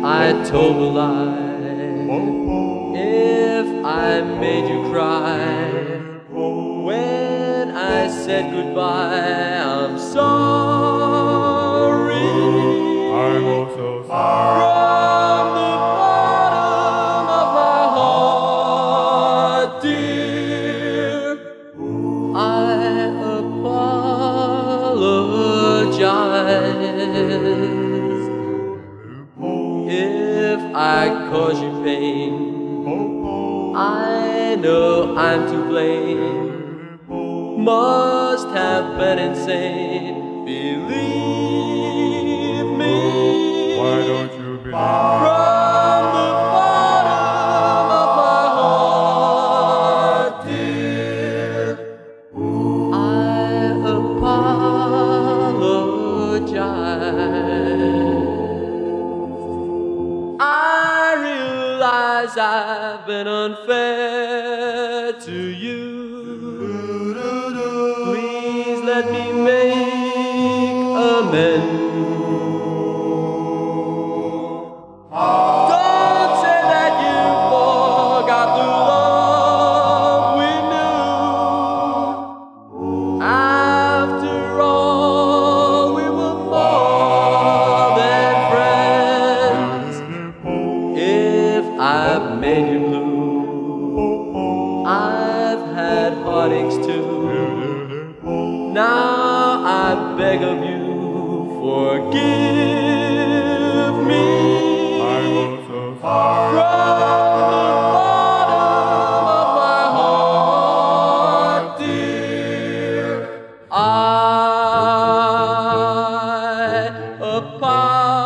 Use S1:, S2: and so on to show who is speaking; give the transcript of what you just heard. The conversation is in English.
S1: I told a lie. If I made you cry when I said goodbye, I'm sorry.
S2: I'm also sorry.
S1: From the bottom of my heart, dear, I apologize if I cause you pain. I know I'm to blame. Must have been insane. Believe me.
S2: Why don't you believe me?
S1: From the bottom of my heart, dear, I apologize. I realize I've been unfair to you. Please let me make amends. Don't say that you forgot the love we knew. After all, we were more than friends. If I've made you blue, I've had heartaches too. Now I beg of you, forgive me.
S2: I'm also sorry.
S1: From the bottom of my heart, dear, I apologize.